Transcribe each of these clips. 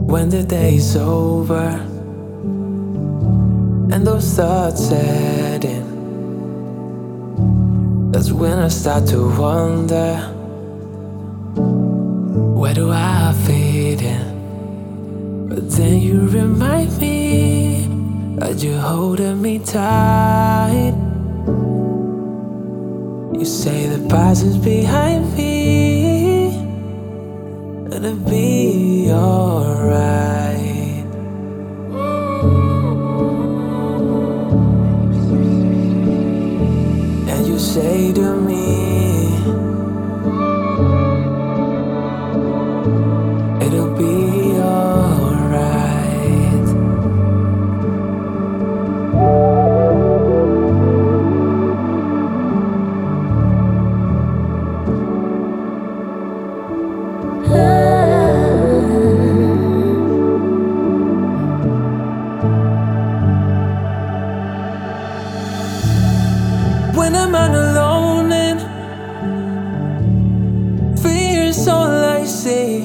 When the day's over and those thoughts set in, that's when I start to wonder, where do I fit in? But then you remind me that you're holding me tight. You say the past is behind me and it'll be alright. And you say to me, it'll be alright. When I'm out alone and fear's all I see,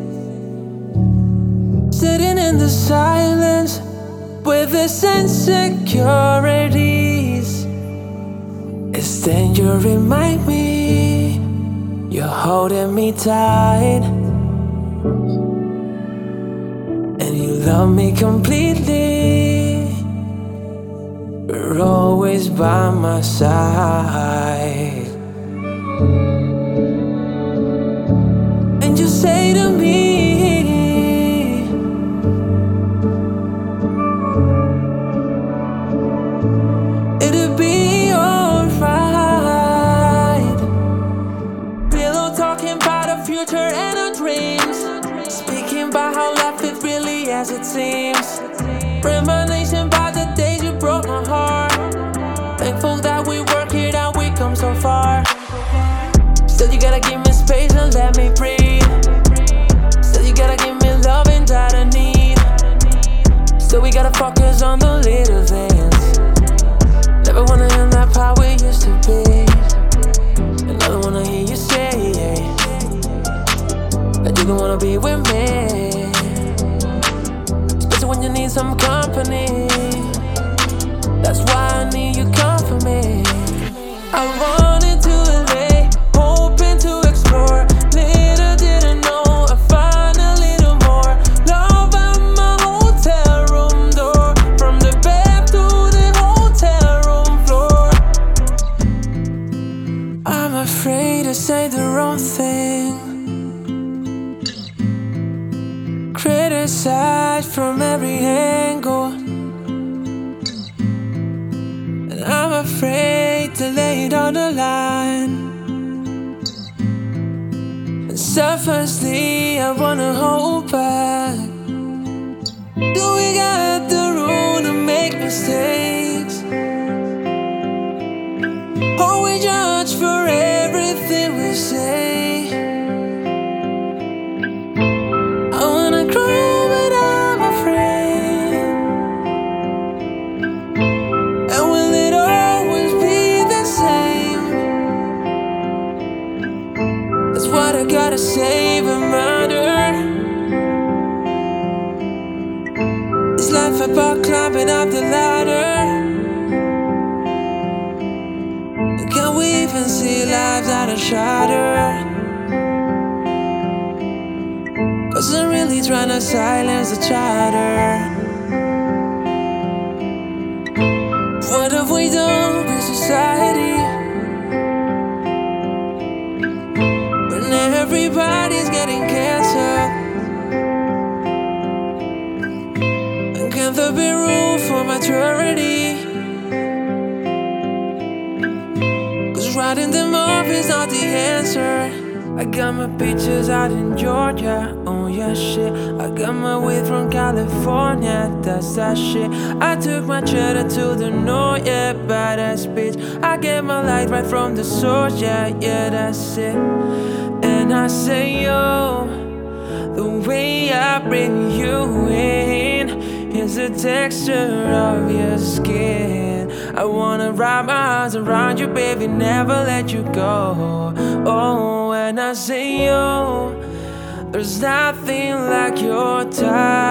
sitting in the silence with this insecurities, it's then you remind me you're holding me tight, and you love me completely. You're always by my side. And you say to me, it'll be alright. Pillow talking about the future and our dreams, speaking about how life is really as it seems. Reminiscing about the days you broke my heart. Thankful that we work it out, we come so far. Still you gotta give me space and let me breathe. Still you gotta give me loving that I need. Still we gotta focus on the little things. Never wanna end up how we used to be. And I don't wanna hear you say that you don't wanna be with me, when you need some company. That's why I need you come for me. I wanted to LA, hoping to explore. Little didn't know I find a little more love at my hotel room door, from the bed to the hotel room floor. I'm afraid to say the wrong thing, criticized from every angle, and I'm afraid to lay it on the line. And selfishly I wanna hold back. Do we got the room to make mistakes? Or we judge for everything we say? What I gotta save and murder. Is life about climbing up the ladder? Can we even see lives out of shatter? Cause I'm really trying to silence the chatter. What have we done with society? Everybody's getting cancer, and can there be room for maturity? Cause writing them off is not the answer. I got my pictures out in Georgia, oh yeah shit. I got my weed from California, that's that shit. I took my cheddar to the north, yeah, badass bitch. I get my light right from the source, yeah, yeah, that's it. And I say, yo, the way I bring you in is the texture of your skin. I wanna wrap my arms around you, baby, never let you go. Oh, and I say, yo, there's nothing like your touch.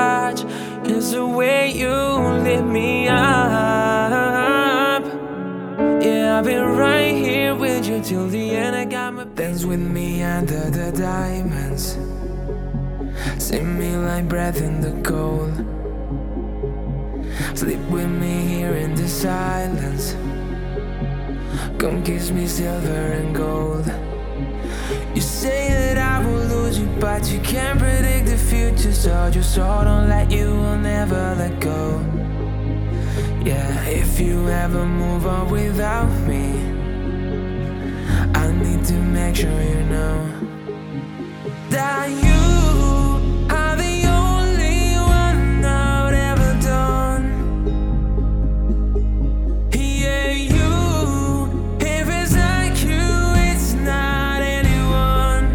'cause the way you lift me up. Yeah, I've been right here with you till the end. I got my dance with me under the diamonds. See me like breath in the cold. Sleep with me here in the silence. Come kiss me silver and gold. You say that I will lose you, but you can't predict the future. So just hold on like you will never let go. Yeah, if you ever move on without me, I need to make sure you know that you are the only one I've ever done. Yeah, you, if it's not you, it's not anyone.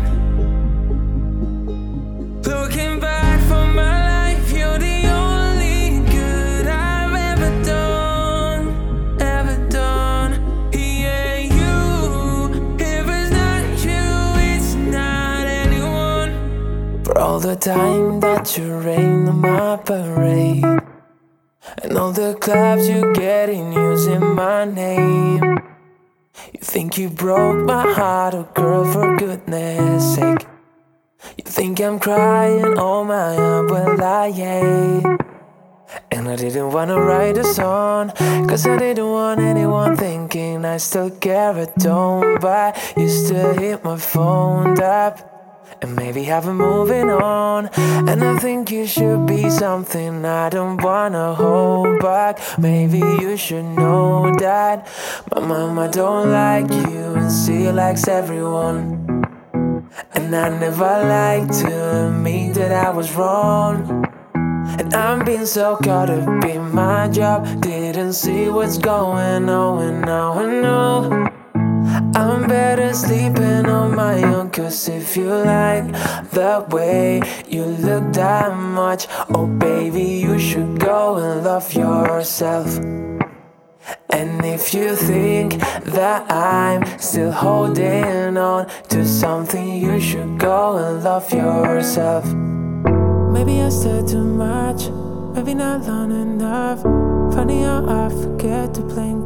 Looking back for my life, you're the only good I've ever done, ever done. Yeah, you, if it's not you, it's not anyone. For all the time that you rain on my parade, and all the clubs you get in using my name. You think you broke my heart, oh girl, for goodness sake. You think I'm crying, oh my, well I ain't. And I didn't wanna write a song, 'cause I didn't want anyone thinking I still care or don't. But you still hit my phone up, and maybe I've been moving on. And I think you should be something I don't wanna hold back. Maybe you should know that my mama don't like you and she likes everyone. And I never liked to admit that I was wrong. And I'm being so caught up in my job, didn't see what's going on, and now I know I'm better sleeping on my own. 'Cause if you like the way you look that much, oh baby, you should go and love yourself. And if you think that I'm still holding on to something, you should go and love yourself. Maybe I said too much, maybe not long enough. Funny how I forget to blink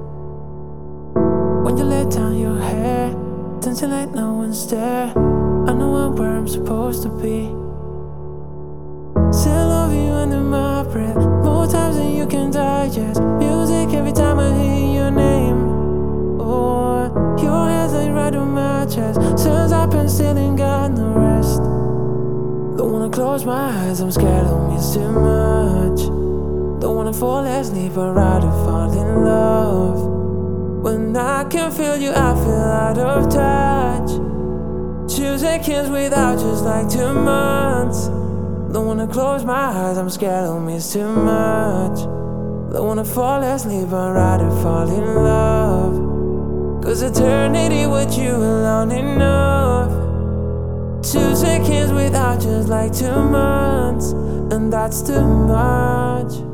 when you let down your hair, dancing like no one's there. I know I'm where I'm supposed to be. Still love you under my breath, more times than you can digest. Music every time I hear your name. Oh, your hands like right on my chest. Since I've been still ain't got no rest. Don't wanna close my eyes, I'm scared of miss too much. Don't wanna fall asleep, but rather fall in love. When I can feel you, I feel out of touch. 2 seconds without just like 2 months. Don't wanna close my eyes, I'm scared I'll miss too much. Don't wanna fall asleep, but rather fall in love. 'Cause eternity with you alone enough. 2 seconds without just like 2 months, and that's too much.